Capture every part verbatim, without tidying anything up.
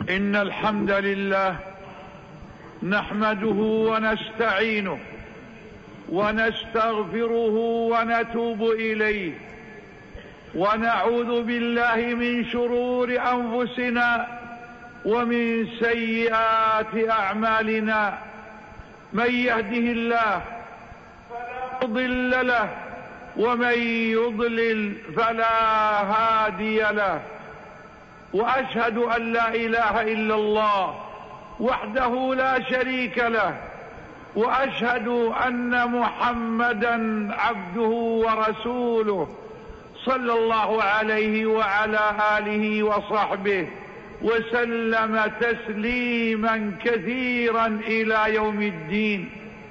إن الحمد لله نحمده ونستعينه ونستغفره ونتوب إليه، ونعوذ بالله من شرور أنفسنا ومن سيئات أعمالنا. من يهده الله فلا مضل له، ومن يضلل فلا هادي له. وأشهد أن لا إله إلا الله وحده لا شريك له، وأشهد أن محمدا عبده ورسوله صلى الله عليه وعلى آله وصحبه وسلم تسليما كثيرا إلى يوم الدين.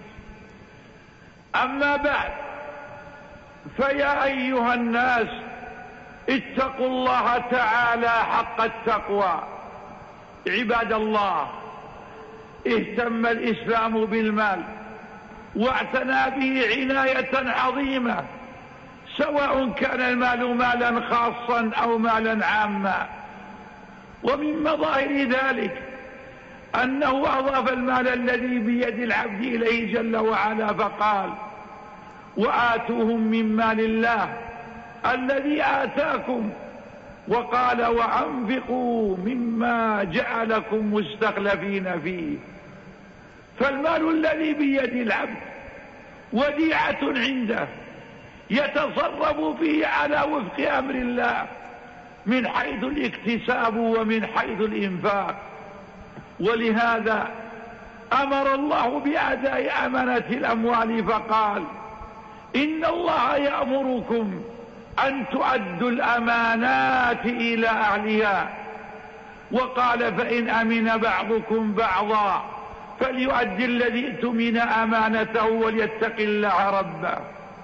أما بعد، فيا أيها الناس اتقوا الله تعالى حق التقوى. عباد الله، اهتم الإسلام بالمال واعتنى به عناية عظيمة، سواء كان المال مالا خاصا أو مالا عاما. ومن مظاهر ذلك أنه أضاف المال الذي بيد العبد إليه جل وعلا، فقال: وآتوهم من مال الله الذي آتاكم، وقال: وأنفقوا مما جعلكم مستخلفين فيه. فالمال الذي بيد العبد وديعة عنده يتصرف فيه على وفق أمر الله، من حيث الاكتساب ومن حيث الإنفاق. ولهذا أمر الله بأداء أمانة الأموال، فقال: إن الله يأمركم أن تؤدوا الأمانات إلى أهلها. وقال: فإن أمن بعضكم بعضا فليؤدي الذي اؤتمن أمانته وليتق الله ربه.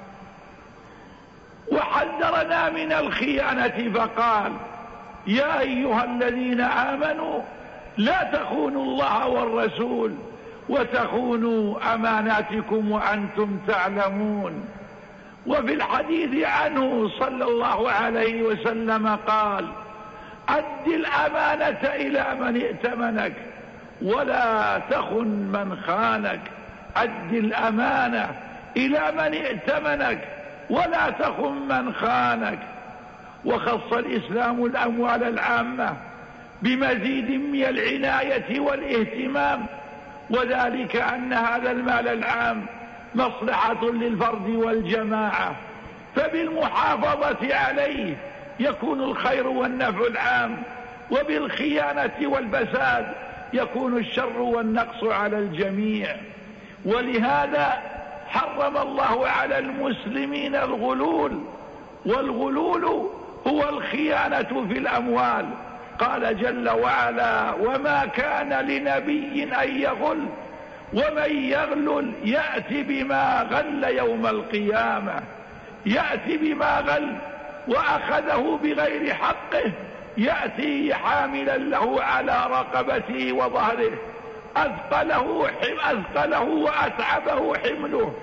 وحذرنا من الخيانة، فقال: يا أيها الذين آمنوا لا تخونوا الله والرسول وتخونوا أماناتكم وأنتم تعلمون. وفي الحديث عنه صلى الله عليه وسلم قال: أد الأمانة إلى من ائتمنك ولا تخن من خانك. أد الأمانة إلى من ائتمنك ولا تخن من خانك. وخص الإسلام الأموال العامة بمزيد من العناية والاهتمام، وذلك أن هذا المال العام مصلحة للفرد والجماعة، فبالمحافظة عليه يكون الخير والنفع العام، وبالخيانة والفساد يكون الشر والنقص على الجميع. ولهذا حرم الله على المسلمين الغلول، والغلول هو الخيانة في الأموال. قال جل وعلا: وما كان لنبي أن يغل ومن يغلل يأتي بما غل يوم القيامة. يأتي بما غل وأخذه بغير حقه، يأتي حاملا له على رقبته وظهره، أثقله, أثقله وأتعبه حمله،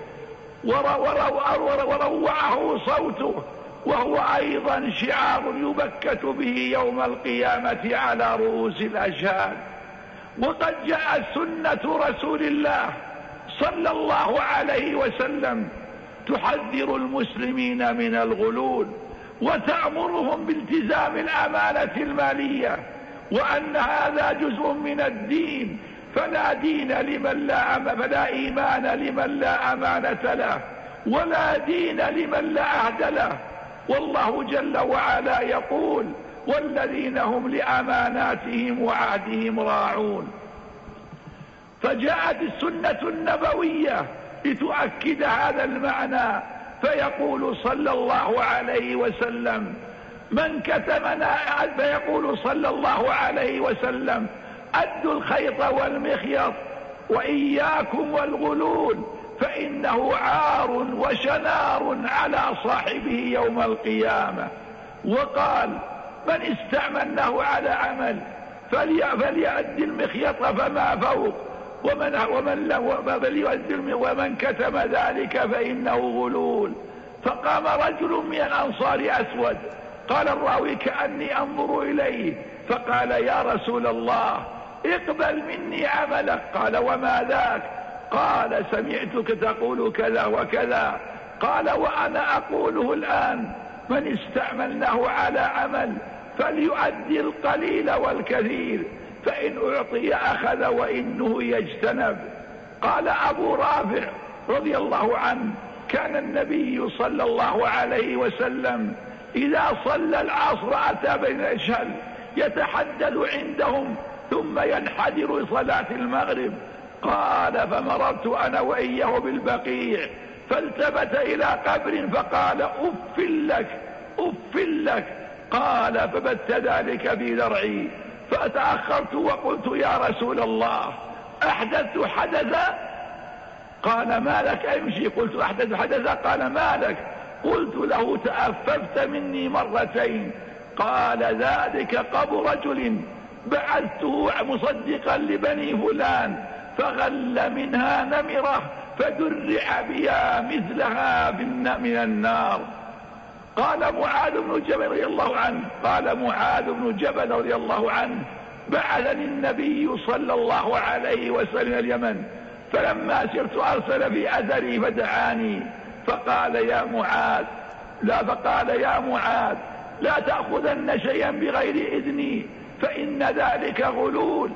وروعه صوته، وهو أيضا شعار يبكت به يوم القيامة على رؤوس الأشهاد. وقد جاءت سنة رسول الله صلى الله عليه وسلم تحذر المسلمين من الغلول، وتأمرهم بالتزام الأمانة المالية، وأن هذا جزء من الدين، فلا دين لمن لا فلا إيمان لمن لا أمانة له، ولا دين لمن لا عهد له. والله جل وعلا يقول: والذين هم لأماناتهم وعهدهم راعون. فجاءت السنة النبوية لتؤكد هذا المعنى، فيقول صلى الله عليه وسلم: من كتمنا فيقول صلى الله عليه وسلم: أدوا الخيط والمخيط وإياكم والغلول، فإنه عار وشنار على صاحبه يوم القيامة. وقال: من استعملناه على عمل فليؤدي المخيط فما فوق، ومن, ومن, ومن كتم ذلك فإنه غلول. فقام رجل من الأنصار أسود، قال الراوي: كأني أنظر إليه، فقال يا رسول الله اقبل مني عملك. قال وما ذاك؟ قال سمعتك تقول كذا وكذا. قال وأنا أقوله الآن: من استعملناه على عمل فليؤدي القليل والكثير، فإن أعطي أخذ وإنه يجتنب. قال أبو رافع رضي الله عنه: كان النبي صلى الله عليه وسلم إذا صلى العصر أتى بين الأشهل يتحدث عندهم ثم ينحدر صلاة المغرب. قال فمررت أنا وإياه بالبقيع فالتفت إلى قبر فقال أف لك أف لك. قال فبت ذلك في ذرعي فتأخرت وقلت يا رسول الله أحدثت حدثا؟ قال ما لك امشي. قلت أحدث حدثا؟ قال ما لك؟ قلت له تأففت مني مرتين. قال ذلك قبر رجل بعثته مصدقا لبني فلان فغل منها نمرة فدرع بها مثلها من النار. قال معاذ بن جبل رضي الله عنه قال معاذ بن جبل رضي الله عنه بعثني النبي صلى الله عليه وسلم اليمن، فلما سرت أرسل في أثري فدعاني فقال يا معاذ لا فقال يا معاذ لا تأخذن شيئا بغير إذني فإن ذلك غلول،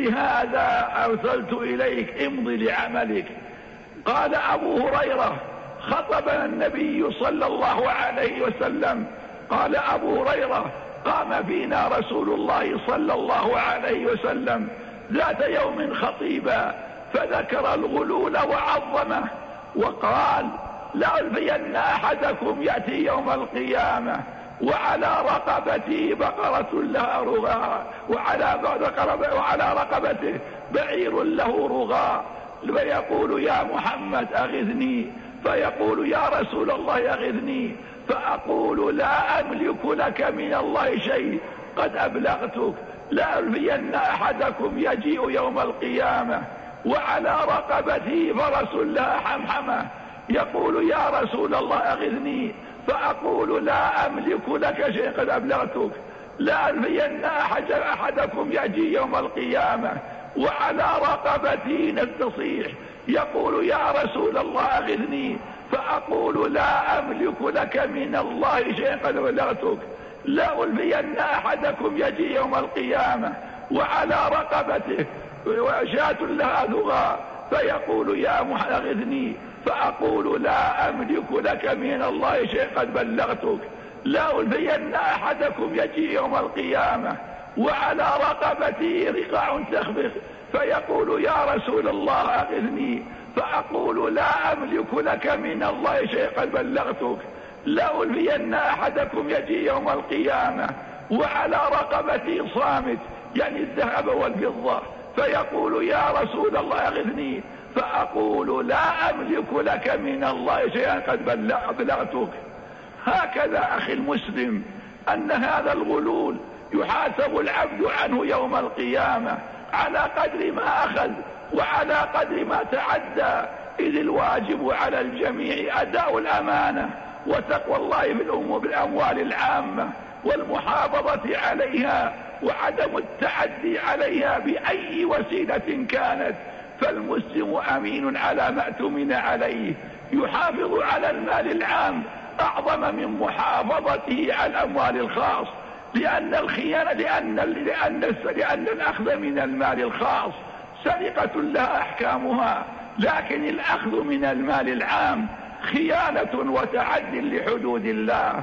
لهذا أرسلت إليك امضي لعملك. قال أبو هريرة خطبنا النبي صلى الله عليه وسلم. قال أبو هريرة قام فينا رسول الله صلى الله عليه وسلم ذات يوم خطيبا فذكر الغلول وعظمه وقال لألفين أحدكم يأتي يوم القيامة وعلى رقبته بقرة لها رغاء وعلى, وعلى رقبته بعير له رغاء فيقول يا محمد أغثني، فيقول يا رسول الله أغثني، فأقول لا أملك لك من الله شيء قد أبلغتك. لألفين أحدكم يجيء يوم القيامة وعلى رقبته فرس لها حمحمة يقول يا رسول الله أغثني، فأقول لا أملك لك شيء قد أبلغتك. لألفين أحد أحدكم يجي يوم القيامة وعلى رقبته نتصيح يقول يا رسول الله أغثني، فأقول لا أملك لك من الله شيء قد أبلغتك. لألفين أحدكم يجي يوم القيامة وعلى رقبته وشاة لها ذغى فيقول يا محمد أغثني، فأقول لا أملك لك من الله شيء قد بلغتك. لألفين أحدكم يجي يوم القيامة وعلى رقبته رقاع تخبخ فيقول يا رسول الله أغثني، فأقول لا أملك لك من الله شيء قد بلغتك. لألفين أحدكم يجي يوم القيامة وعلى رقبته صامت يعني الذهب والفضة فيقول يا رسول الله أغثني، فأقول لا أملك لك من الله شيئا قد بلغتك. هكذا أخي المسلم أن هذا الغلول يحاسب العبد عنه يوم القيامة على قدر ما أخذ وعلى قدر ما تعدى، إذ الواجب على الجميع أداء الأمانة وتقوى الله بالأموال العامة والمحافظة عليها وعدم التعدي عليها بأي وسيلة كانت. فالمسلم أمين على ما اؤتمن عليه، يحافظ على المال العام أعظم من محافظته على الأموال الخاص، لأن الخيانة لأن, لأن, لأن الأخذ من المال الخاص سرقة لها أحكامها، لكن الأخذ من المال العام خيانة وتعد لحدود الله.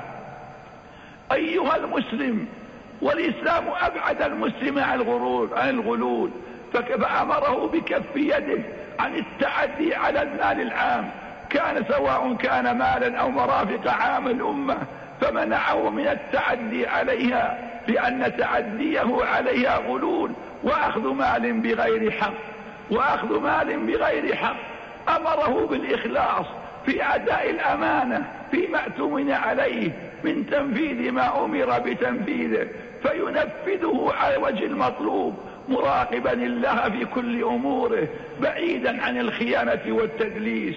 أيها المسلم، والإسلام أبعد المسلم عن الغلول فأمره بكف يده عن التعدي على المال العام، كان سواء كان مالا أو مرافق عام الأمة، فمنعه من التعدي عليها لأن تعديه عليها غلول وأخذ مال بغير حق وأخذ مال بغير حق. أمره بالإخلاص في أداء الأمانة فيما اؤتمن عليه من تنفيذ ما أمر بتنفيذه فينفذه على وجه المطلوب، مراقبا الله في كل أموره بعيدا عن الخيانة والتدليس.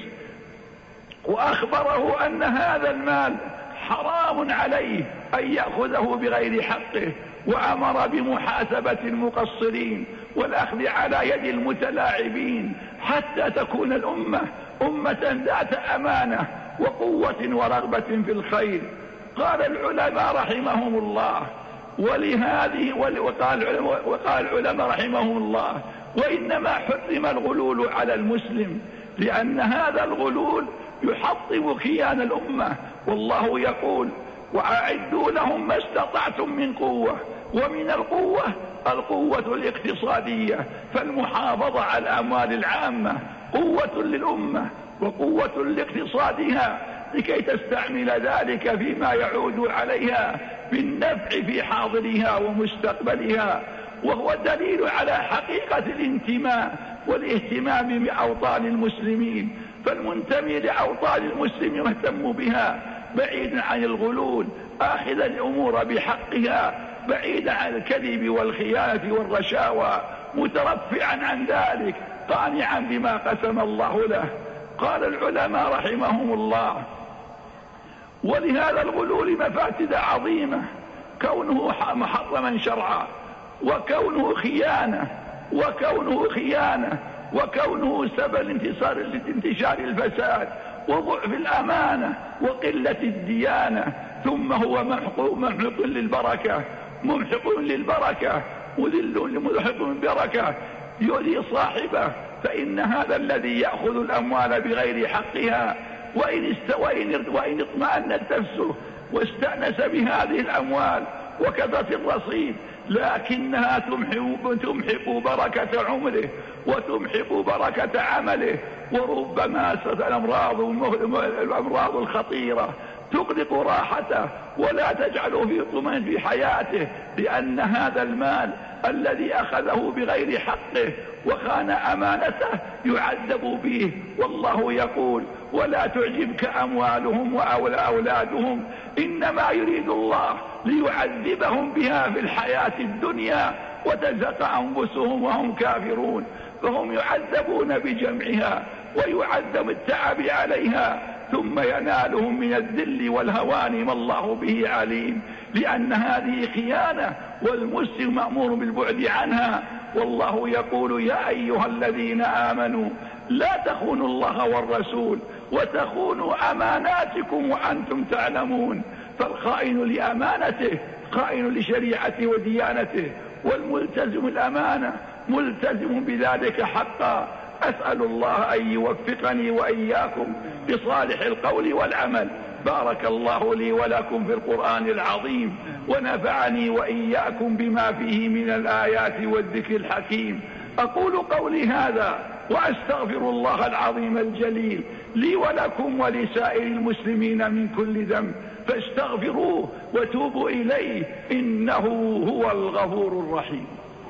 وأخبره أن هذا المال حرام عليه أن يأخذه بغير حقه وأمر بمحاسبة المقصرين والأخذ على يد المتلاعبين حتى تكون الأمة أمة ذات أمانة وقوة ورغبة في الخير. قال العلماء رحمهم الله ولهذه وقال وقال العلماء رحمهم الله وإنما حرم الغلول على المسلم لأن هذا الغلول يحطم كيان الأمة، والله يقول وأعدوا لهم ما استطعتم من قوة، ومن القوة القوة الاقتصادية، فالمحافظة على الأموال العامة قوة للأمة وقوة لاقتصادها لكي تستعمل ذلك فيما يعود عليها بالنفع في حاضرها ومستقبلها، وهو دليل على حقيقة الانتماء والاهتمام بأوطان المسلمين. فالمنتمي لأوطان المسلم مهتم بها بعيدا عن الغلول، آخذ الأمور بحقها بعيدا عن الكذب والخيانة والرشاوى، مترفعا عن ذلك قانعا بما قسم الله له. قال العلماء رحمهم الله ولهذا الغلول مفاسد عظيمة، كونه محرما شرعا، وكونه خيانة وكونه خيانة وكونه سبب انتصار لانتشار الفساد وضعف الأمانة وقلة الديانة، ثم هو محق للبركة ممحق للبركة مذل ملحق بالبركة يؤذي صاحبه. فإن هذا الذي يأخذ الأموال بغير حقها وإن, وإن, وإن اطمأنت نفسه واستأنس بهذه الأموال وكثرت الرصيد، لكنها تمحق, تمحق بركة عمره وتمحق بركة عمله، وربما الأمراض الأمراض الخطيرة تغلق راحته ولا تجعله في طمأنينة في حياته، لأن هذا المال الذي أخذه بغير حقه وخان أمانته يعذب به. والله يقول ولا تعجبك أموالهم وأولادهم إنما يريد الله ليعذبهم بها في الحياة الدنيا وتزهق أنفسهم وهم كافرون، فهم يعذبون بجمعها ويعذب التعب عليها، ثم ينالهم من الذل والهوان ما الله به عليم، لأن هذه خيانة والمسلم مأمور بالبعد عنها. والله يقول يا أيها الذين آمنوا لا تخونوا الله والرسول وتخونوا أماناتكم وأنتم تعلمون. فالخائن لأمانته خائن لشريعته وديانته، والملتزم الأمانة ملتزم بذلك حقا. أسأل الله أن يوفقني وإياكم بصالح القول والعمل. بارك الله لي ولكم في القرآن العظيم، ونفعني وإياكم بما فيه من الآيات والذكر الحكيم. أقول قولي هذا وأستغفر الله العظيم الجليل لي ولكم ولسائر المسلمين من كل ذنب، فاستغفروه وتوبوا إليه إنه هو الغفور الرحيم.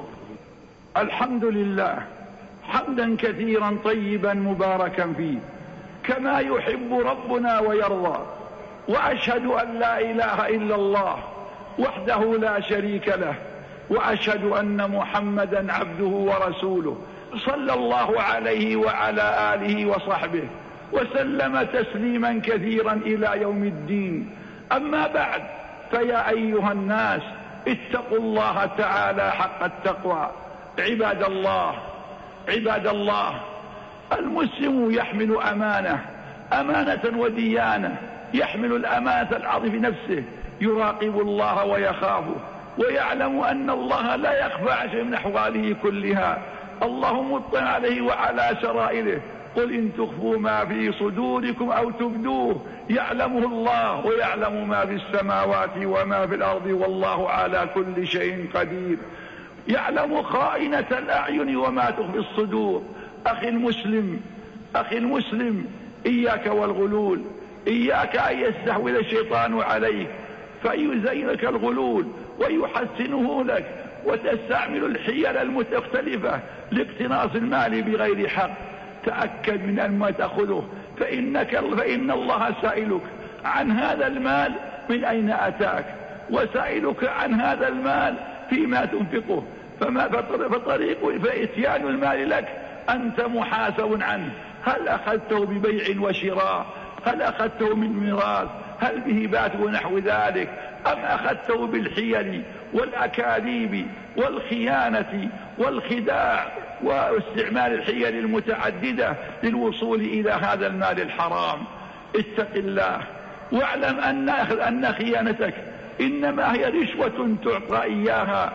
الحمد لله حمدا كثيرا طيبا مباركا فيه كما يحب ربنا ويرضى، وأشهد أن لا إله إلا الله وحده لا شريك له، وأشهد أن محمدا عبده ورسوله صلى الله عليه وعلى آله وصحبه وسلم تسليما كثيرا إلى يوم الدين. أما بعد، فيا أيها الناس اتقوا الله تعالى حق التقوى. عباد الله عباد الله المسلم يحمل أمانة أمانة وديانة، يحمل الأمانة العظيمة في نفسه، يراقب الله ويخافه ويعلم أن الله لا يخفى شيء من أحواله كلها، الله مطلع عليه وعلى سرائره. قل إن تخفوا ما في صدوركم أو تبدوه يعلمه الله ويعلم ما في السماوات وما في الأرض والله على كل شيء قدير. يعلم خائنة الأعين وما تخفي الصدور. أخي المسلم أخي المسلم إياك والغلول، إياك أن يستحوذ الشيطان عليك فيزينك الغلول ويحسنه لك وتستعمل الحيل المختلفة لاقتناص المال بغير حق. تأكد من أن ما تأخذه فإنك فإن الله سائلك عن هذا المال من أين أتاك، وسائلك عن هذا المال فيما تنفقه. فما فطريق فإتيان المال لك أنت محاسب عنه، هل أخذته ببيع وشراء، هل أخذته من ميراث، هل به بات ونحو ذلك، أم أخذته بالحيل والأكاذيب والخيانة والخداع واستعمال الحيل المتعددة للوصول إلى هذا المال الحرام؟ اتق الله واعلم أن أن خيانتك إنما هي رشوة تعطى إياها،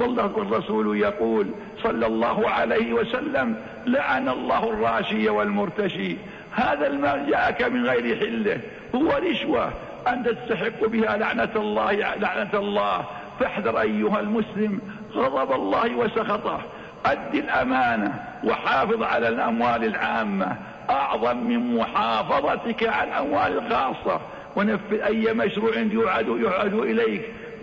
والرسول يقول صلى الله عليه وسلم: لعن الله الراشي والمرتشي. هذا المال جاءك من غير حله، هو رشوة أنت تستحق بها لعنة الله لعنة الله فاحذر أيها المسلم غضب الله وسخطه. أد الأمانة وحافظ على الأموال العامة أعظم من محافظتك على الأموال الخاصة، ونفذ أي مشروع يعد, يعد إليك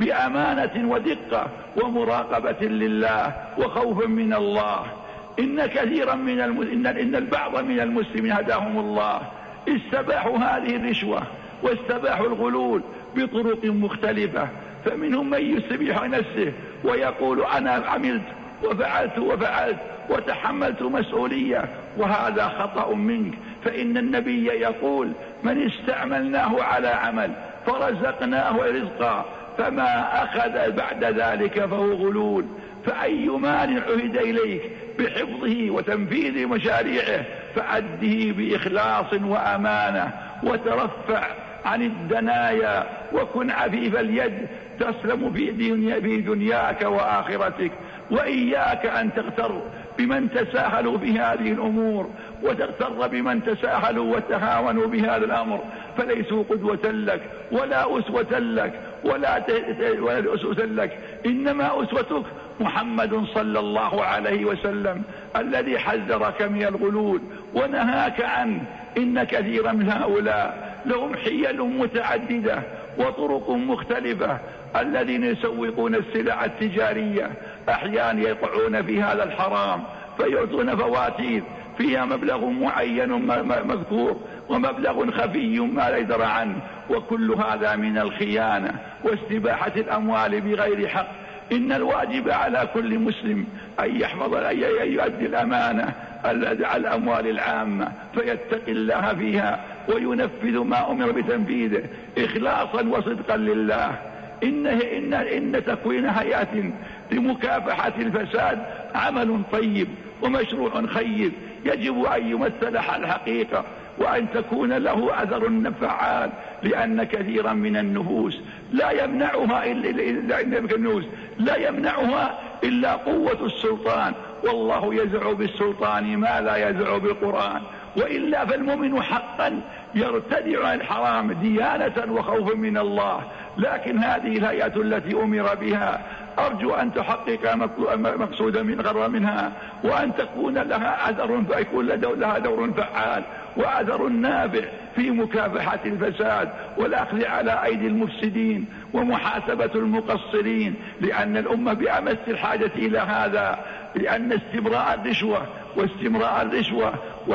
بأمانة ودقة ومراقبة لله وخوفا من الله. إن كثيرا من الم... إن... إن البعض من المسلمين هداهم الله استباحوا هذه الرشوة واستباحوا الغلول بطرق مختلفة، فمنهم من يستبيح نفسه ويقول: أنا عملت وفعلت وفعلت وتحملت مسؤولية، وهذا خطأ منك، فإن النبي يقول: من استعملناه على عمل فرزقناه رزقا فما أخذ بعد ذلك فهو غلول. فأي مال عهد إليك بحفظه وتنفيذ مشاريعه فأده بإخلاص وأمانة، وترفع عن الدنايا وكن عفيف اليد تسلم في, دنيا في دنياك وآخرتك. وإياك أن تغتر بمن تساهلوا بهذه الأمور وتغتر بمن تساهلوا وتهاونوا بهذا الأمر، فليسوا قدوة لك ولا أسوة لك ولا ولا أسوة لك، إنما أسوتك محمد صلى الله عليه وسلم الذي حذرك من الغلول ونهاك عنه. إن كثيرا من هؤلاء لهم حيل متعددة وطرق مختلفة، الذين يسوقون السلع التجارية أحيانا يقعون في هذا الحرام فيعطون فواتير فيها مبلغ معين مذكور ومبلغ خفي ما لا يدرى عنه، وكل هذا من الخيانة واستباحة الأموال بغير حق. إن الواجب على كل مسلم أن يحفظ أن يؤدي الأمانة على الأموال العامة فيتقي الله فيها وينفذ ما أمر بتنفيذه إخلاصا وصدقا لله. إن, إن, إن تكوين هيئة لمكافحة الفساد عمل طيب ومشروع خير يجب أن يمثل الحقيقة وأن تكون له أثر فعال، لأن كثيرا من النفوس لا يمنعها إلا النفوس لا يمنعها إلا قوة السلطان، والله يزع بالسلطان ما لا يزع بالقرآن. وإلا فالمؤمن حقا يرتدع عن الحرام ديانة وخوفا من الله. لكن هذه الهيئة التي أمر بها أرجو أن تحقق مقصودا من غر منها، وأن تكون لها أثر فيكون لها دور فعال وأثر نافع في مكافحة الفساد والأخذ على أيدي المفسدين ومحاسبة المقصرين، لأن الأمة بأمس الحاجة إلى هذا، لأن استمراء الرشوة واستمراء الرشوة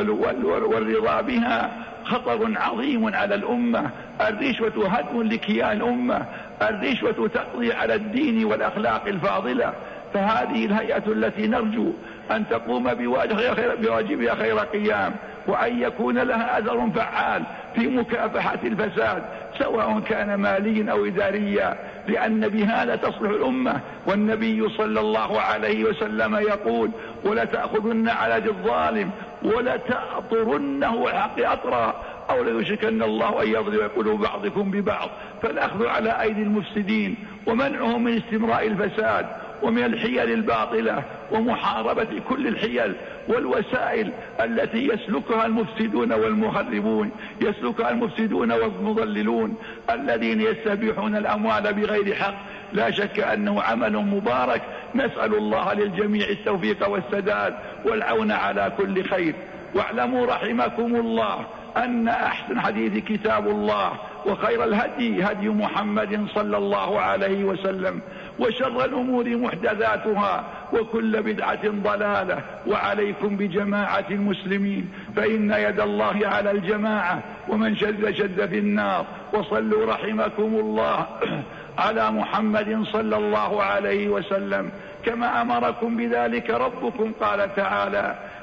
والرضا بها خطر عظيم على الأمة. الرشوة هدم لكيان الأمة، الرشوة تقضي على الدين والأخلاق الفاضلة. فهذه الهيئة التي نرجو أن تقوم بواجبها خير قيام، وأن يكون لها أثر فعال في مكافحة الفساد سواء كان ماليا أو إداريا، لأن بهذا تصلح الأمة. والنبي صلى الله عليه وسلم يقول: ولا تأخذن على يد الظالم ولا تأطرنه الحق أطرا أو ليشركن الله أن يضرب قلوب بعضكم ببعض. فالأخذ على أيدي المفسدين ومنعهم من استمراء الفساد ومن الحيل الباطلة ومحاربة كل الحيل والوسائل التي يسلكها المفسدون والمخربون يسلكها المفسدون والمضللون الذين يستبيحون الأموال بغير حق. لا شك أنه عمل مبارك، نسأل الله للجميع التوفيق والسداد والعون على كل خير. واعلموا رحمكم الله أن أحسن حديث كتاب الله، وخير الهدي هدي محمد صلى الله عليه وسلم، وشر الأمور محدثاتها وكل بدعة ضلالة. وعليكم بجماعة المسلمين فإن يد الله على الجماعة، ومن شد شد في النار. وصلوا رحمكم الله على محمد صلى الله عليه وسلم كما أمركم بذلك ربكم. قال تعالى: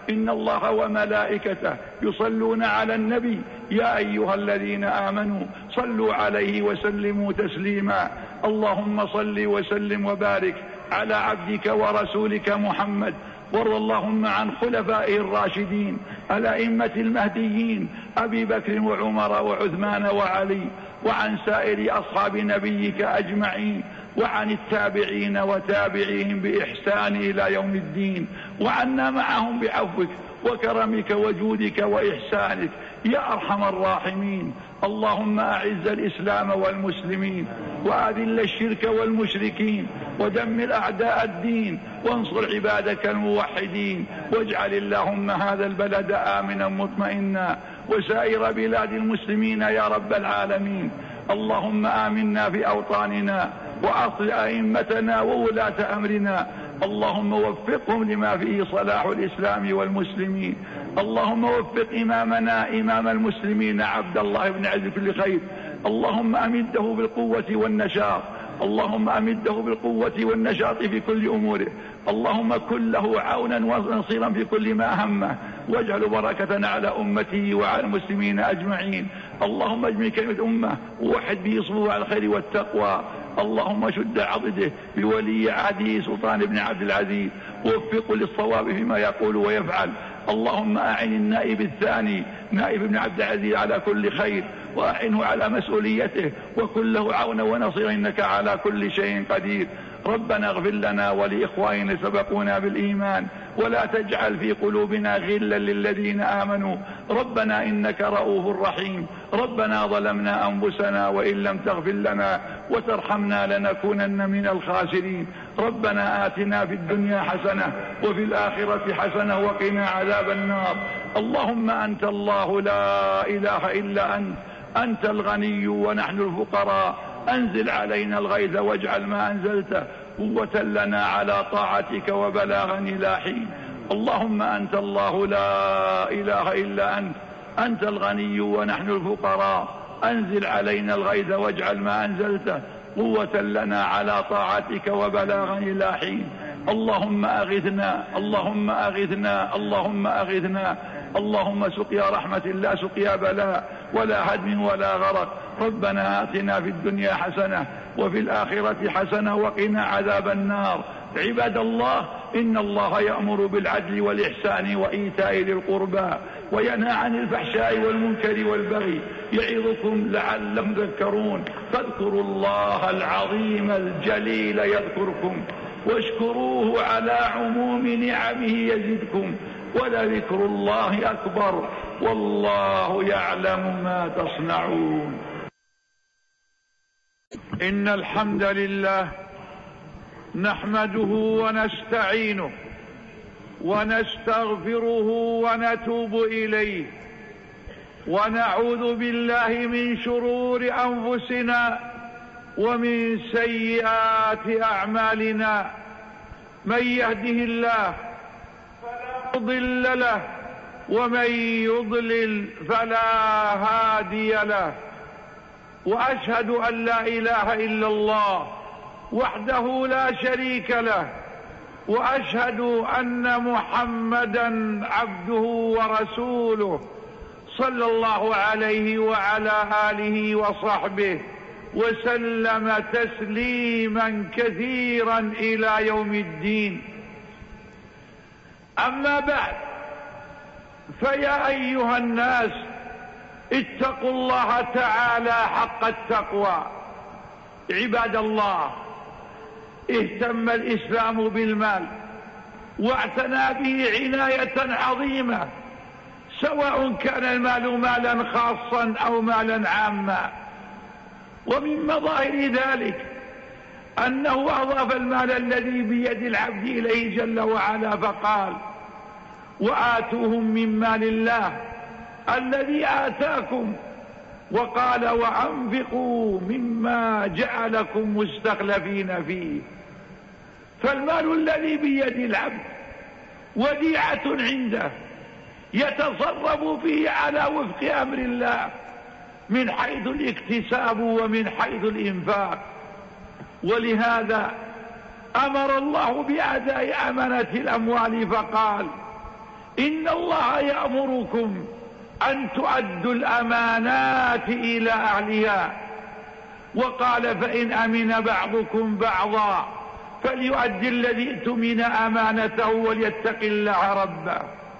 إن الله وملائكته يصلون على النبي يا أيها الذين آمنوا صلوا عليه وسلموا تسليما. اللهم صل وسلم وبارك على عبدك ورسولك محمد، وارض اللهم عن خلفائه الراشدين الأئمة المهديين أبي بكر وعمر وعثمان وعلي، وعن سائر أصحاب نبيك أجمعين، وعن التابعين وتابعيهم بإحسان إلى يوم الدين، وعنا معهم بعفوك وكرمك وجودك وإحسانك يا أرحم الراحمين. اللهم أعز الإسلام والمسلمين، وأذل الشرك والمشركين، ودمر أعداء الدين، وانصر عبادك الموحدين، واجعل اللهم هذا البلد آمنا مطمئنا، وسائر بلاد المسلمين يا رب العالمين. اللهم آمنا في أوطاننا، وأصل أئمتنا وولاة أمرنا، اللهم وفقهم لما فيه صلاح الإسلام والمسلمين. اللهم وفق إمامنا إمام المسلمين عبد الله بن عز كل خير، اللهم أمده بالقوة والنشاط، اللهم أمده بالقوة والنشاط في كل أموره، اللهم كن له عونا ونصيرا في كل ما همه، واجعل بركة على أمته وعلى المسلمين أجمعين. اللهم اجمع كلمة أمة ووحد به صفوف على الخير والتقوى. اللهم شد عضده بولي عهده سلطان بن عبد العزيز، ووفقه للصواب فيما يقول ويفعل. اللهم أعن النائب الثاني نائب ابن عبد العزيز على كل خير، وأعنه على مسؤوليته، وكن له عونا ونصيرا إنك على كل شيء قدير. ربنا اغفر لنا ولإخواننا سبقونا بالإيمان، ولا تجعل في قلوبنا غلا للذين آمنوا، ربنا إنك رؤوف رحيم. ربنا ظلمنا أنفسنا وإن لم تغفر لنا وترحمنا لنكونن من الخاسرين. ربنا آتنا في الدنيا حسنة وفي الآخرة حسنة وقنا عذاب النار. اللهم أنت الله لا إله إلا أنت، أنت الغني ونحن الفقراء، أنزل علينا الغيث واجعل ما أنزلته قوة لنا على طاعتك وبلاغا إلى حين. اللهم أنت الله لا إله إلا أنت، أنت الغني ونحن الفقراء، أنزل علينا الغيث واجعل ما أنزلته قوة لنا على طاعتك وبلاغا إلى حين. اللهم أغثنا اللهم أغثنا اللهم أغثنا اللهم سقيا رحمة لا سقيا بلاء ولا هدم ولا غرق. ربنا آتنا في الدنيا حسنة وفي الآخرة حسنة وقنا عذاب النار. عباد الله، إن الله يأمر بالعدل والإحسان وإيتاء ذي القربى، وينهى عن الفحشاء والمنكر والبغي، يعظكم لعلكم تذكرون. فاذكروا الله العظيم الجليل يذكركم، واشكروه على عموم نعمه يزدكم، ولذكر الله أكبر، والله يعلم ما تصنعون. إن الحمد لله نحمده ونستعينه ونستغفره ونتوب إليه، ونعوذ بالله من شرور أنفسنا ومن سيئات أعمالنا. من يهده الله فلا مضل له، ومن يضلل فلا هادي له. وأشهد أن لا إله إلا الله وحده لا شريك له، وأشهد أن محمدا عبده ورسوله صلى الله عليه وعلى آله وصحبه وسلم تسليما كثيرا إلى يوم الدين. أما بعد، فيا أيها الناس، اتقوا الله تعالى حق التقوى. عباد الله، اهتم الإسلام بالمال واعتنى به عناية عظيمة، سواء كان المال مالا خاصا أو مالا عاما. ومن مظاهر ذلك أنه أضاف المال الذي بيد العبد إليه جل وعلا، فقال: وآتوهم من مال الله الذي آتاكم، وقال: وأنفقوا مما جعلكم مستخلفين فيه. فالمال الذي بيد العبد وديعة عنده يتصرف فيه على وفق أمر الله، من حيث الاكتساب ومن حيث الإنفاق. ولهذا أمر الله بأداء أمانة الأموال، فقال: إن الله يأمركم أن تؤدوا الأمانات إلى أهلها، وقال فإن أمن بعضكم بعضا فليؤدي الذي اؤتمن أمانته وليتق الله ربه.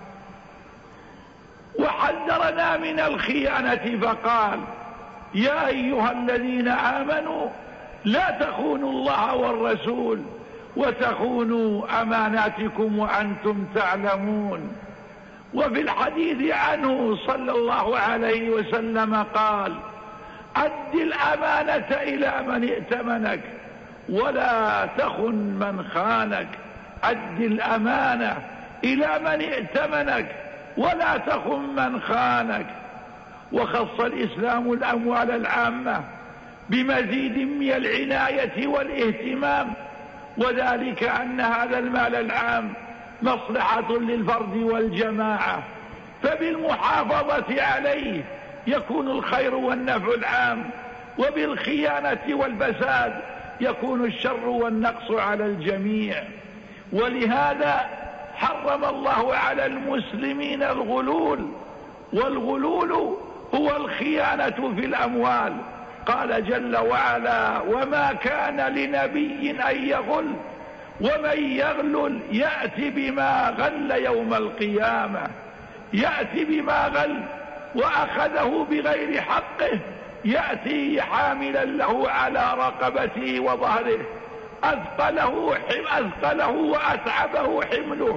وحذرنا من الخيانة فقال يا أيها الذين آمنوا لا تخونوا الله والرسول وتخونوا أماناتكم وأنتم تعلمون. وفي الحديث عنه صلى الله عليه وسلم قال أد الأمانة إلى من ائتمنك ولا تخن من خانك. أد الأمانة إلى من ائتمنك ولا تخن من خانك. وخص الإسلام الأموال العامة بمزيد من العناية والاهتمام، وذلك أن هذا المال العام مصلحة للفرد والجماعة، فبالمحافظة عليه يكون الخير والنفع العام، وبالخيانة والفساد يكون الشر والنقص على الجميع. ولهذا حرم الله على المسلمين الغلول، والغلول هو الخيانة في الأموال. قال جل وعلا وما كان لنبي أن يغل ومن يغلل يأتي بما غل يوم القيامة. يأتي بما غل وأخذه بغير حقه، يأتي حاملا له على رقبته وظهره، أثقله, أثقله وأتعبه حمله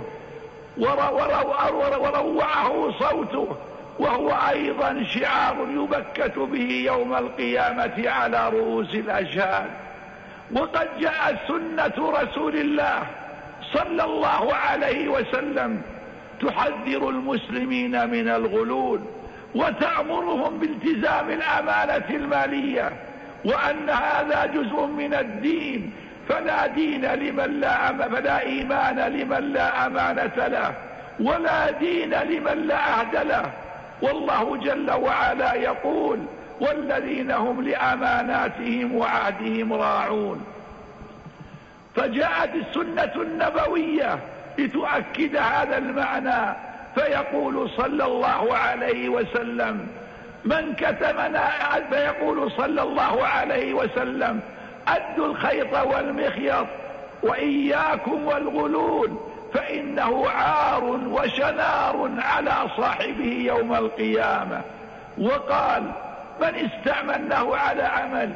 وروعه صوته، وهو أيضا شعار يبكت به يوم القيامة على رؤوس الأشهاد. وقد جاءت سنة رسول الله صلى الله عليه وسلم تحذر المسلمين من الغلول وتأمرهم بالتزام الأمانة المالية، وأن هذا جزء من الدين، فلا دين لمن لا أم فلا إيمان لمن لا أمانة له، ولا دين لمن لا عهد له. والله جل وعلا يقول والذين هم لأماناتهم وعهدهم راعون. فجاءت السنة النبوية لتؤكد هذا المعنى، فيقول صلى الله عليه وسلم من كتمنا فيقول صلى الله عليه وسلم أدوا الخيط والمخيط وإياكم والغلول فإنه عار وشنار على صاحبه يوم القيامة. وقال من استعملناه على عمل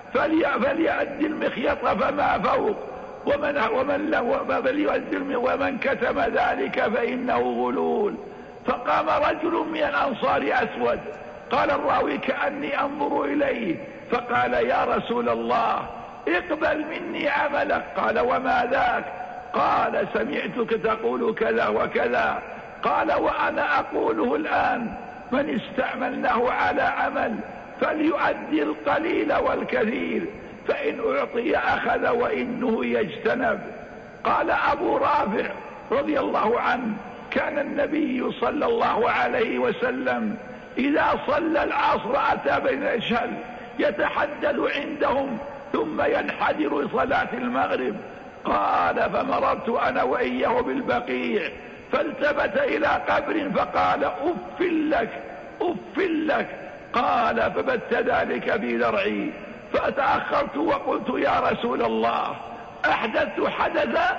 فليؤدي المخيط فما فوق ومن, ومن, فليؤدي ومن كتم ذلك فإنه غلول. فقام رجل من الأنصار أسود، قال الراوي كأني أنظر إليه، فقال يا رسول الله اقبل مني عملك. قال وما ذاك؟ قال سمعتك تقول كذا وكذا. قال وأنا أقوله الآن من استعملناه على عمل فليؤدي القليل والكثير، فإن أعطي أخذ وإنه يجتنب. قال أبو رافع رضي الله عنه كان النبي صلى الله عليه وسلم إذا صلى العصر أتى بين الأشهل يتحدث عندهم ثم ينحدر صلاة المغرب. قال فمررت أنا وإياه بالبقيع فالتفت إلى قبر فقال أف لك أف لك. قال فبت ذلك في ذرعي فأتأخرت وقلت يا رسول الله أحدثت حدثا؟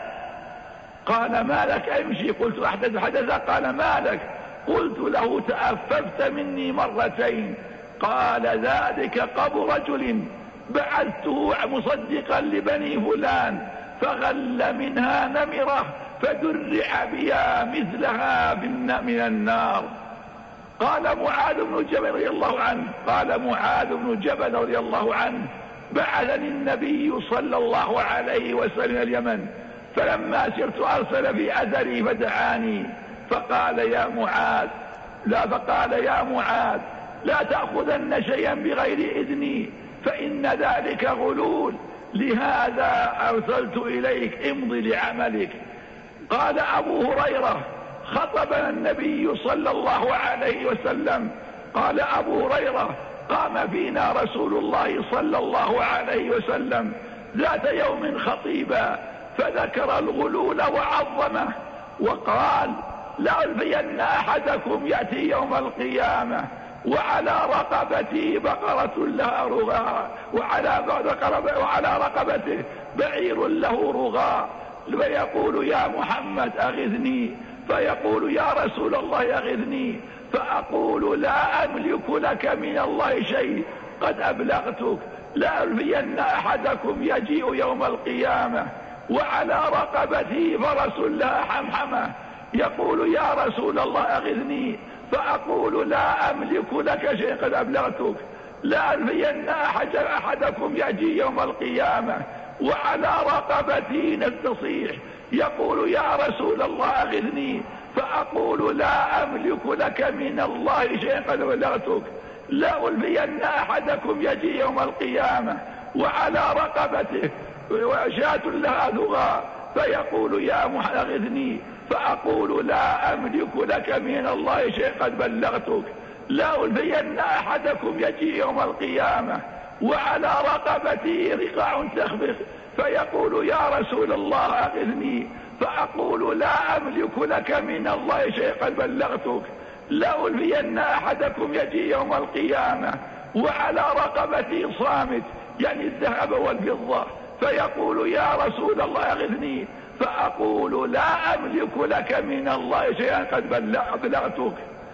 قال ما لك أمشي. قلت أحدث حدثا؟ قال ما لك؟ قلت له تأففت مني مرتين. قال ذلك قبر رجل بعثته مصدقا لبني فلان فغل منها نمرة فدرع بها مثلها من النار. قال معاذ بن جبل رضي الله عنه قال معاذ بن جبل رضي الله عنه بعثني النبي صلى الله عليه وسلم اليمن، فلما سرت أرسل في أثري فدعاني فقال يا معاذ لا فقال يا معاذ لا تأخذن شيئا بغير إذني فإن ذلك غلول، لهذا أرسلت إليك امضي لعملك. قال أبو هريرة خطبنا النبي صلى الله عليه وسلم. قال أبو هريرة قام فينا رسول الله صلى الله عليه وسلم ذات يوم خطيبا فذكر الغلول وعظمه وقال لألفين أحدكم يأتي يوم القيامة وعلى رقبته بقرة لها رغاء، وعلى وعلى رقبته بعير له رغاء، فيقول يا محمد أغثني، فيقول يا رسول الله أغثني، فأقول لا أملك لك من الله شيء قد أبلغتك. لألفين أحدكم يجيء يوم القيامة وعلى رقبته فرس لها حمحمة، يقول يا رسول الله أغثني، فأقول لا أملك لك شيء قد أبلغتك. لألفين أحد أحدكم يجي يوم القيامة وعلى رقبته نتصيح، يقول يا رسول الله أغثني، فأقول لا أملك لك من الله شيء قد أبلغتك. لألفين أحدكم يجي يوم القيامة وعلى رقبته شاة لها ذغاء، فيقول يا محمد أغثني، فأقول لا أملك لك من الله شيء قد بلغتك. لألفين أحدكم يجي يوم القيامة وعلى رقبته رقاع تخبخ، فيقول يا رسول الله أغثني، فأقول لا أملك لك من الله شيء قد بلغتك. لألفين أحدكم يجي يوم القيامة وعلى رقبته صامت، يعني الذهب والفضة، فيقول يا رسول الله أغثني، فأقول لا أملك لك من الله شيئا قد بلغتك.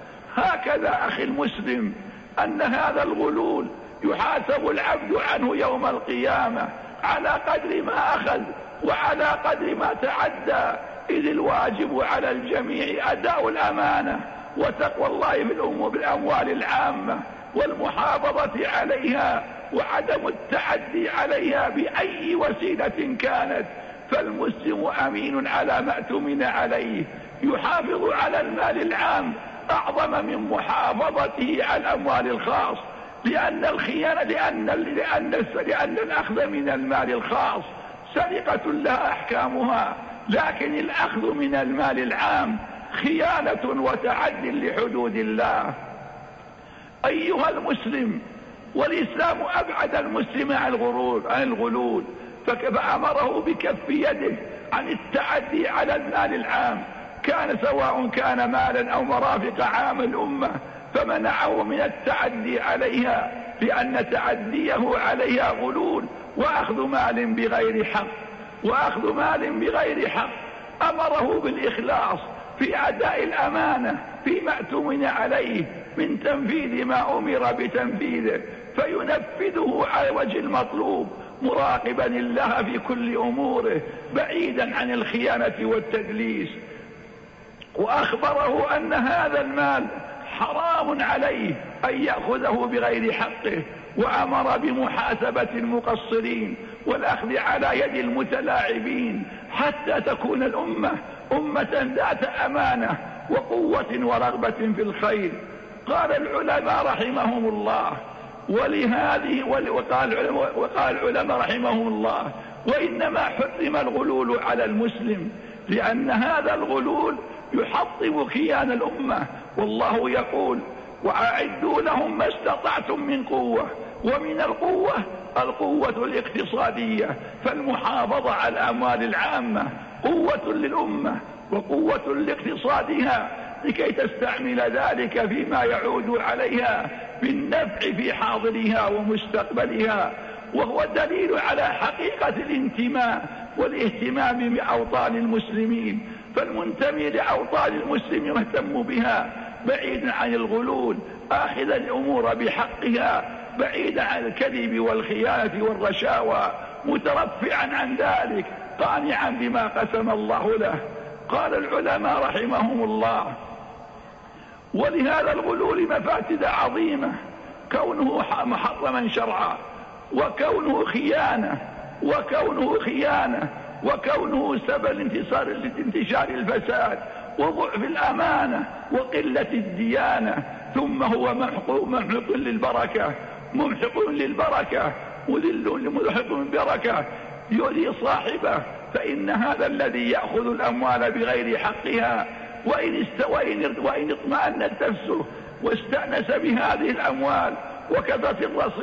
هكذا أخي المسلم أن هذا الغلول يحاسب العبد عنه يوم القيامة على قدر ما أخذ وعلى قدر ما تعدى، إذ الواجب على الجميع أداء الأمانة وتقوى الله بالأمور بالأموال العامة والمحافظة عليها وعدم التعدي عليها بأي وسيلة كانت. فالمسلم أمين على ما اؤتمن عليه، يحافظ على المال العام أعظم من محافظته على الأموال الخاص، لأن الخيانة لأن لأن لأن الأخذ من المال الخاص سرقة لها أحكامها، لكن الأخذ من المال العام خيانة وتعد لحدود الله. أيها المسلم، والإسلام أبعد المسلم عن الغرور عن الغلول، فأمره بكف يده عن التعدي على المال العام، كان سواء كان مالا أو مرافق عام الأمة، فمنعه من التعدي عليها، لأن تعديه عليها غلول وأخذ مال بغير حق وأخذ مال بغير حق. أمره بالإخلاص في أداء الأمانة فيما اؤتمن عليه من تنفيذ ما أمر بتنفيذه، فينفذه على وجه المطلوب مراقبا الله في كل أموره بعيدا عن الخيانة والتدليس. وأخبره أن هذا المال حرام عليه أن يأخذه بغير حقه، وأمر بمحاسبة المقصرين والأخذ على يد المتلاعبين حتى تكون الأمة أمة ذات أمانة وقوة ورغبة في الخير. قال العلماء رحمهم الله ولهذه وقال العلماء, وقال العلماء رحمهم الله وإنما حرم الغلول على المسلم لأن هذا الغلول يحطم كيان الأمة، والله يقول وأعدوا لهم ما استطعتم من قوة، ومن القوة القوة الاقتصادية، فالمحافظة على الأموال العامة قوة للأمة وقوة لاقتصادها لكي تستعمل ذلك فيما يعود عليها بالنفع في حاضرها ومستقبلها، وهو دليل على حقيقة الانتماء والاهتمام بأوطان المسلمين. فالمنتمي لأوطان المسلم مهتم بها بعيدا عن الغلول، آخذ الأمور بحقها بعيدا عن الكذب والخيانة والرشاوى، مترفعا عن ذلك قانعا بما قسم الله له. قال العلماء رحمهم الله ولهذا الغلول مفاسد عظيمة، كونه محرما شرعا، وكونه خيانة وكونه خيانة وكونه سبب انتصار لانتشار الفساد وضعف الأمانة وقلة الديانة، ثم هو محقوق محق للبركة ممحق للبركة مذل لملحق بالبركة يؤذي صاحبه. فإن هذا الذي يأخذ الأموال بغير حقها وإن, وإن, وإن اطمأنت نفسه واستأنس بهذه الأموال وكثرت الرصيد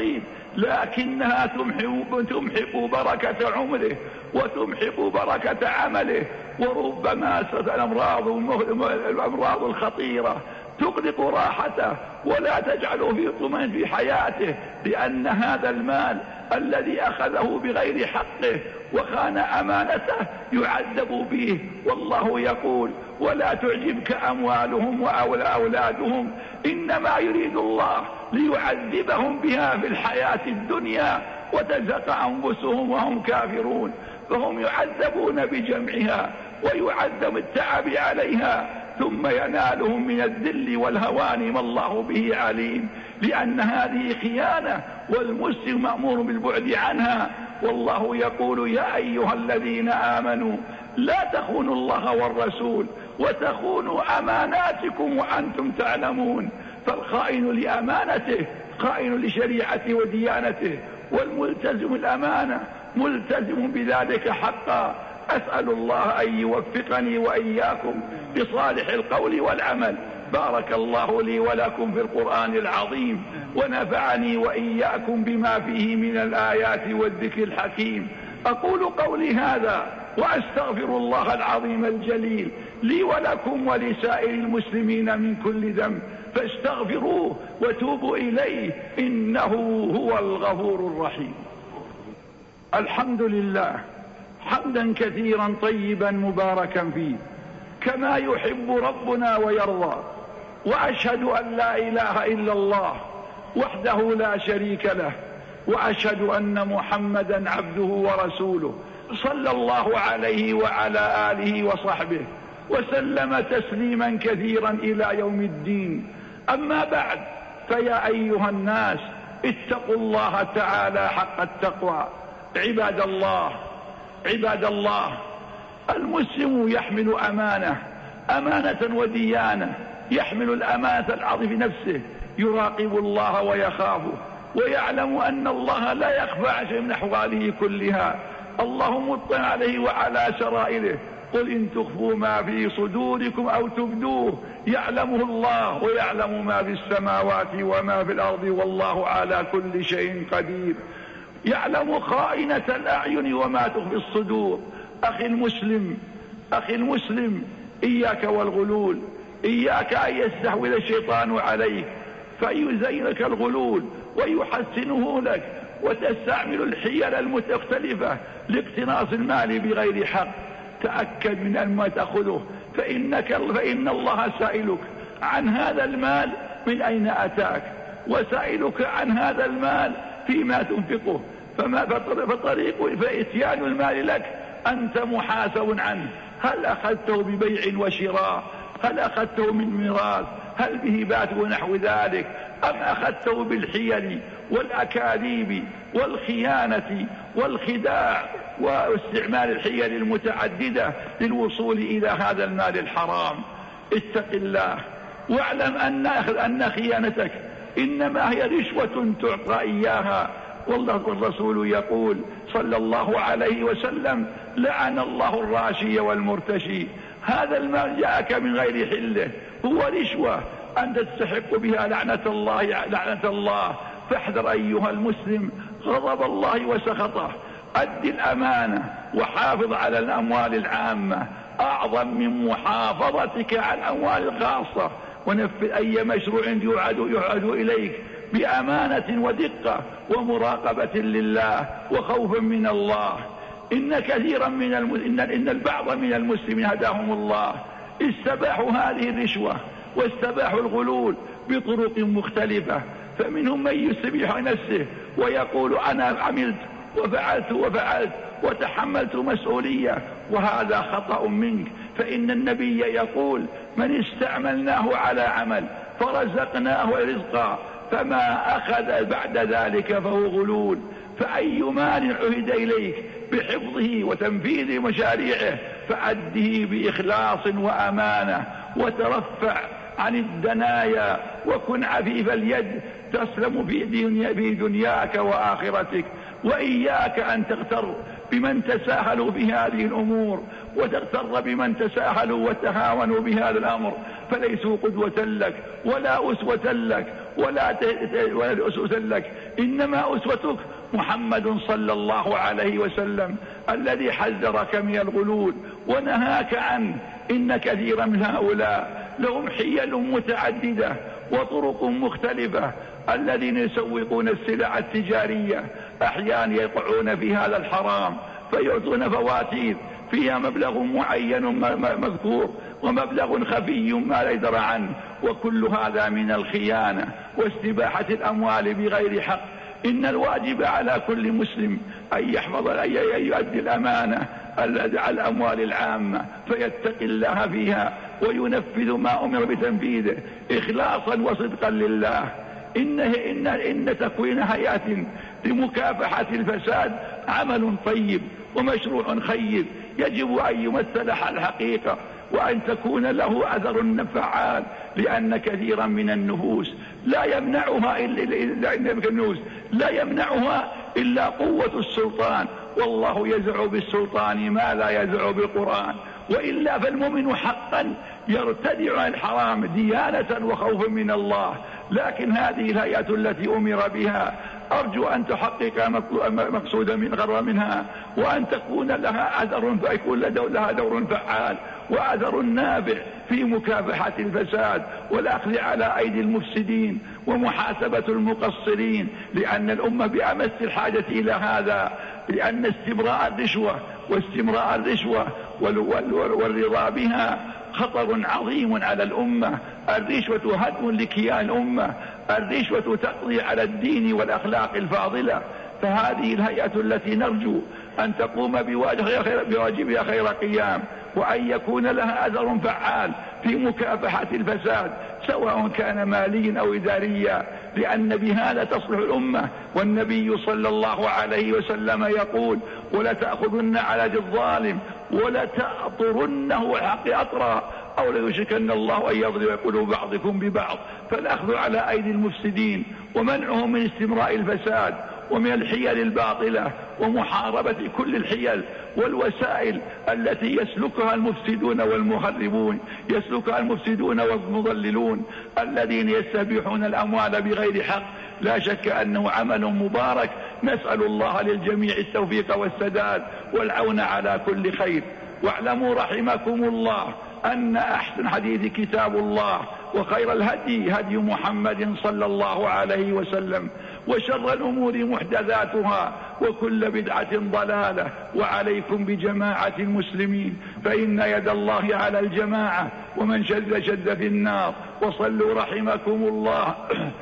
لكنها تمحق بركة عمره وتمحق بركة عمله، وربما الأمراض الأمراض الخطيرة تقلق راحته ولا تجعله في طمأنينة في حياته، لأن هذا المال الذي أخذه بغير حقه وخان أمانته يعذب به. والله يقول: ولا تعجبك أموالهم وأولادهم إنما يريد الله ليعذبهم بها في الحياة الدنيا وتزهق أنفسهم وهم كافرون. فهم يعذبون بجمعها ويعذب التعب عليها، ثم ينالهم من الذل والهوان ما الله به عليم، لأن هذه خيانة والمسلم مأمور بالبعد عنها. والله يقول: يا أيها الذين آمنوا لا تخونوا الله والرسول وتخونوا أماناتكم وأنتم تعلمون. فالخائن لأمانته خائن لشريعته وديانته، والملتزم الأمانة ملتزم بذلك حقا. أسأل الله أن يوفقني وإياكم بصالح القول والعمل. بارك الله لي ولكم في القرآن العظيم، ونفعني وإياكم بما فيه من الآيات والذكر الحكيم. أقول قولي هذا وأستغفر الله العظيم الجليل لي ولكم ولسائر المسلمين من كل ذنب، فاستغفروه وتوبوا إليه إنه هو الغفور الرحيم. الحمد لله حمدا كثيرا طيبا مباركا فيه كما يحب ربنا ويرضى، وأشهد أن لا إله إلا الله وحده لا شريك له، وأشهد أن محمدا عبده ورسوله صلى الله عليه وعلى آله وصحبه وسلم تسليما كثيرا إلى يوم الدين. أما بعد، فيا أيها الناس اتقوا الله تعالى حق التقوى. عباد الله عباد الله المسلم يحمل أمانة أمانة وديانة، يحمل الأمانة العظيمة في نفسه، يراقب الله ويخافه ويعلم أن الله لا يخفى على شيء من أحواله كلها. الله مطلع عليه وعلى سرائره. قل إن تخفوا ما في صدوركم أو تبدوه يعلمه الله ويعلم ما في السماوات وما في الأرض والله على كل شيء قدير. يعلم خائنة الأعين وما تخفي الصدور. أخي المسلم أخي المسلم إياك والغلول، إياك أن يستحوذ الشيطان عليك فيزينك الغلول ويحسنه لك وتستعمل الحيل المختلفة لاقتناص المال بغير حق. تأكد من أن ما تأخذه، فإنك فإن الله سائلك عن هذا المال من أين أتاك، وسائلك عن هذا المال فيما تنفقه. فما فطريق فإتيان المال لك أنت محاسب عنه. هل أخذته ببيع وشراء؟ هل أخذته من ميراث؟ هل بهبات ونحو ذلك؟ أم أخذته بالحيل والأكاذيب والخيانة والخداع واستعمال الحيل المتعددة للوصول إلى هذا المال الحرام؟ اتق الله واعلم أن أن خيانتك إنما هي رشوة تعطى إياها. والرسول يقول صلى الله عليه وسلم: لعن الله الراشي والمرتشي. هذا المال جاءك من غير حله، هو رشوة أنت تستحق بها لعنة الله لعنة الله. فاحذر أيها المسلم غضب الله وسخطه. أد الأمانة وحافظ على الأموال العامة أعظم من محافظتك على الأموال الخاصة. ونفذ أي مشروع يعاد يعاد إليك بأمانة ودقة ومراقبة لله وخوفا من الله. إن كثيرا من الم... إن... إن البعض من المسلمين هداهم الله استباحوا هذه الرشوة واستباحوا الغلول بطرق مختلفة. فمنهم من يستبيح نفسه ويقول: أنا عملت وفعلت وفعلت وتحملت مسؤولية، وهذا خطأ منك. فإن النبي يقول: من استعملناه على عمل فرزقناه رزقا فما أخذ بعد ذلك فهو غلول. فأي مال عهد إليك بحفظه وتنفيذ مشاريعه فأده بإخلاص وأمانة، وترفع عن الدنايا وكن عفيف اليد تسلم في, دنيا في دنياك وآخرتك. وإياك أن تغتر بمن تساهلوا في هذه الأمور وتغتر بمن تساهلوا وتهاونوا بهذا الأمر، فليسوا قدوة لك ولا أسوة لك ولا أسوة لك، إنما أسوتك محمد صلى الله عليه وسلم الذي حذرك من الغلول ونهاك عنه. إن كثيرا من هؤلاء لهم حيل متعددة وطرق مختلفة، الذين يسوقون السلع التجارية أحيانا يقعون في هذا الحرام فيعطون فواتير فيها مبلغ معين مذكور ومبلغ خفي ما لا يدرى عنه، وكل هذا من الخيانة واستباحة الأموال بغير حق. إن الواجب على كل مسلم أن يحفظ أن يؤدي الأمانة على الأموال العامة فيتقي الله فيها وينفذ ما أمر بتنفيذه إخلاصا وصدقا لله. إن, إن, إن تكوين هيئات لمكافحة الفساد عمل طيب ومشروع خير يجب أن يمثل الحقيقة وأن تكون له أثر فعال، لأن كثيرا من النفوس لا يمنعها إلا, لا يمنعها إلا قوة السلطان، والله يزع بالسلطان ما لا يزع بالقرآن. وإلا فالمؤمن حقا يرتدع عن الحرام ديانة وخوفا من الله. لكن هذه الهيئة التي أمر بها أرجو أن تحقق مقصودا من غر منها، وأن تكون لها أثر فيكون لها دور فعال وأثر نافع في مكافحة الفساد والأخذ على أيدي المفسدين ومحاسبة المقصرين، لأن الأمة بأمس الحاجة إلى هذا، لأن استمراء الرشوة واستمراء الرشوة والرضا بها خطر عظيم على الأمة. الرشوة هدم لكيان الأمة، الرشوة تقضي على الدين والأخلاق الفاضلة. فهذه الهيئة التي نرجو أن تقوم بواجبها خير قيام، وأن يكون لها أثر فعال في مكافحة الفساد سواء كان ماليا أو إداريا، لأن بهذا تصلح الأمة. والنبي صلى الله عليه وسلم يقول: ولا تأخذن على يد الظالم ولا تأطرنه حق أطرا أو ليشركن الله أن يضرب قلوب بعضكم ببعض. فالأخذ على أيدي المفسدين ومنعهم من استمراء الفساد ومن الحيل الباطلة ومحاربة كل الحيل والوسائل التي يسلكها المفسدون والمخربون، يسلكها المفسدون والمضللون الذين يستبيحون الأموال بغير حق. لا شك أنه عمل مبارك، نسأل الله للجميع التوفيق والسداد والعون على كل خير. واعلموا رحمكم الله أن أحسن حديث كتاب الله، وخير الهدي هدي محمد صلى الله عليه وسلم، وشر الأمور محدثاتها وكل بدعة ضلالة. وعليكم بجماعة المسلمين فإن يد الله على الجماعة، ومن شد شد في النار. وصلوا رحمكم الله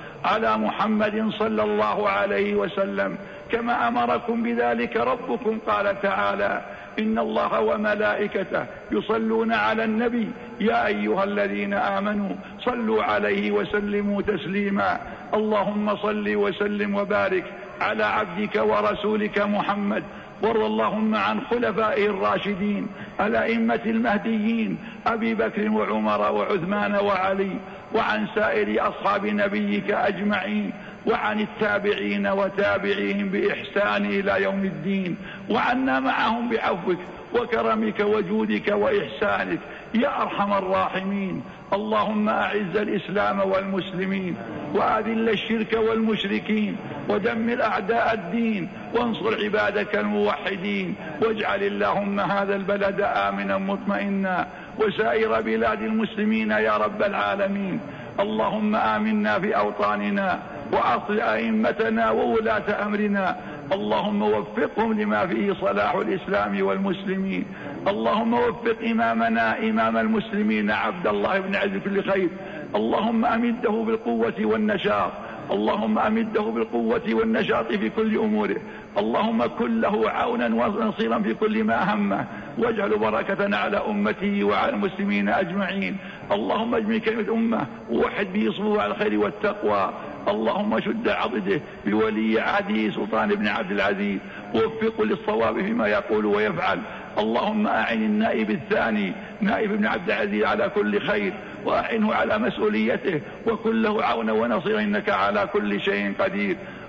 على محمد صلى الله عليه وسلم كما أمركم بذلك ربكم. قال تعالى: إن الله وملائكته يصلون على النبي يا أيها الذين آمنوا صلوا عليه وسلموا تسليما. اللهم صل وسلم وبارك على عبدك ورسولك محمد، وارض اللهم عن خلفائه الراشدين الأئمة المهديين أبي بكر وعمر وعثمان وعلي، وعن سائر أصحاب نبيك أجمعين، وعن التابعين وتابعيهم بإحسان إلى يوم الدين، وعنا معهم بعفوك وكرمك وجودك وإحسانك يا أرحم الراحمين. اللهم أعز الإسلام والمسلمين، وأذل الشرك والمشركين، ودمر أعداء الدين، وانصر عبادك الموحدين. واجعل اللهم هذا البلد آمنا مطمئنا، وسائر بلاد المسلمين يا رب العالمين. اللهم آمنا في أوطاننا، وأصل أئمتنا وولاة أمرنا، اللهم وفقهم لما فيه صلاح الإسلام والمسلمين. اللهم وفق إمامنا إمام المسلمين عبد الله بن عز كل خير، اللهم أمده بالقوة والنشاط، اللهم أمده بالقوة والنشاط في كل أموره. اللهم كن له عونا ونصيرا في كل ما همه، واجعل بركة على أمته وعلى المسلمين أجمعين. اللهم اجمع كلمة أمة ووحد به صفوف على الخير والتقوى. اللهم شد عضده بولي عهده سلطان بن عبد العزيز، ووفقه للصواب فيما يقول ويفعل. اللهم أعن النائب الثاني نائب بن عبد العزيز على كل خير، وأعنه على مسؤوليته، وكن له عونا ونصيرا إنك على كل شيء قدير.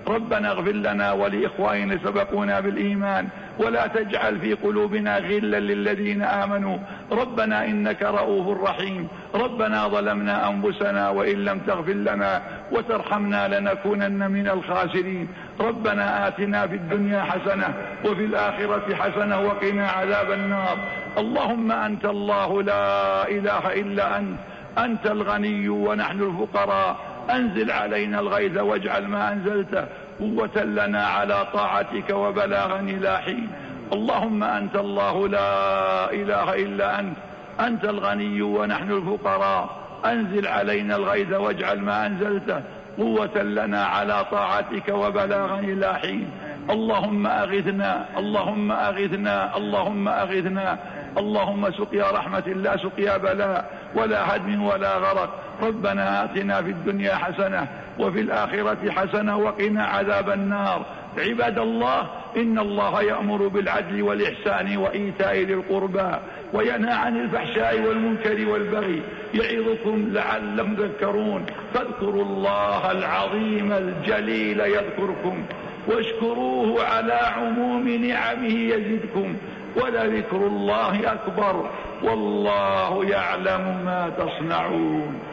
ربنا اغفر لنا ولإخواننا سبقونا بالإيمان ولا تجعل في قلوبنا غلا للذين آمنوا ربنا إنك رؤوف رحيم. ربنا ظلمنا أنفسنا وإن لم تغفر لنا وترحمنا لنكونن من الخاسرين. ربنا آتنا في الدنيا حسنة وفي الآخرة حسنة وقنا عذاب النار. اللهم أنت الله لا إله إلا أنت، أنت الغني ونحن الفقراء، أنزل علينا الغيث واجعل ما أنزلته قوة لنا على طاعتك وبلاغا إلى حين. اللهم أنت الله لا إله إلا أنت، أنت الغني ونحن الفقراء، أنزل علينا الغيث واجعل ما أنزلته قوة لنا على طاعتك وبلاغا إلى حين. اللهم أغثنا اللهم أغثنا اللهم أغثنا. اللهم سقيا رحمة لا سقيا بلاء ولا هدم ولا غرق. ربنا آتنا في الدنيا حسنة وفي الآخرة حسنة وقنا عذاب النار. عباد الله، إن الله يأمر بالعدل والإحسان وإيتاء ذي القربى وينهى عن الفحشاء والمنكر والبغي يعظكم لعلكم تذكرون. فاذكروا الله العظيم الجليل يذكركم واشكروه على عموم نعمه يزدكم ولذكر الله أكبر والله يعلم ما تصنعون.